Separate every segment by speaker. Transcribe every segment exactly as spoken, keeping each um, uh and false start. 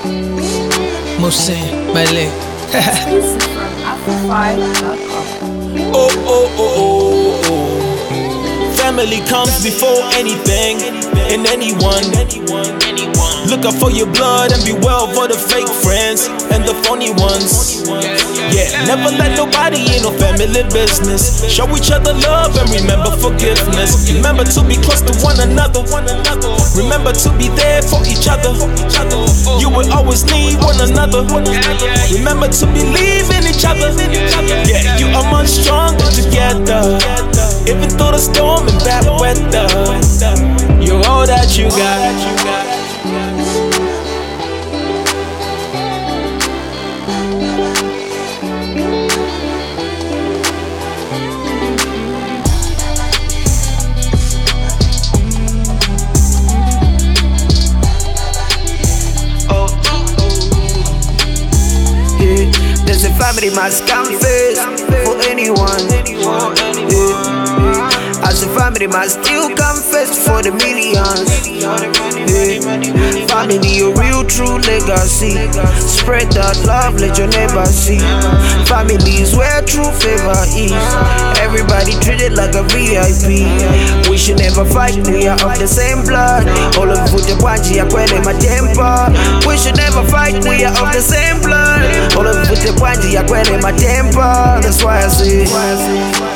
Speaker 1: Musin, Mele.
Speaker 2: Exclusive from afro five dot com.
Speaker 3: Oh, oh, oh, oh, oh. Family comes before anything and anyone. Look out for your blood and beware for the fake friends and the phony ones. Yeah, never let nobody in no family business. Show each other love and remember forgiveness. Remember to be close to one another. Remember to be there for each other. You will always need one another. Remember to believe in each other. Yeah, you are much stronger together. Even through the storm and bad weather, you're all that you got.
Speaker 4: There's a family must come first for anyone. Yeah. As a family must still come first for the millions. Yeah. Family, a real true legacy. Spread that love, let your neighbor see. Family is where true favor is. Everybody treated like a V I P. We should never fight, we are of the same blood. All of the Wanji are my temper. We should never fight, we are of the same blood. All of the Wanji are my temper. That's why I say.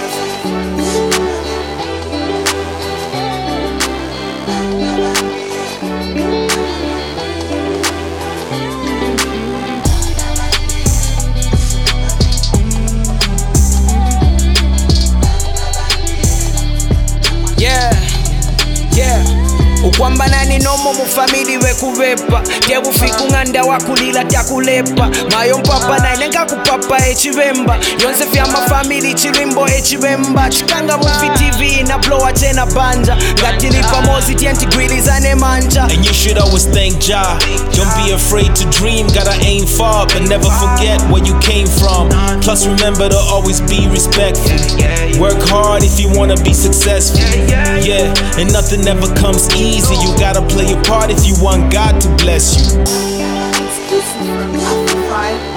Speaker 1: Yeah, yeah. Ukwamba nani nomo mu family we kurepa. Tebufika unganda wakulila takulepa. Mayo mpapa na inenga kupapa echibemba. Yonse fyama family chirimbo echibemba. Chikanga movie T V na blow atena banja. Gatili pamozi tienti gwili zane manja.
Speaker 3: And you should always thank Jah. Don't be afraid to dream, gotta aim far, but never forget where you came from. Plus remember to always be respectful. Work hard if you wanna be successful. Yeah, and nothing ever comes easy. You gotta play your part if you want God to bless you.
Speaker 2: Exclusive from afro five dot com.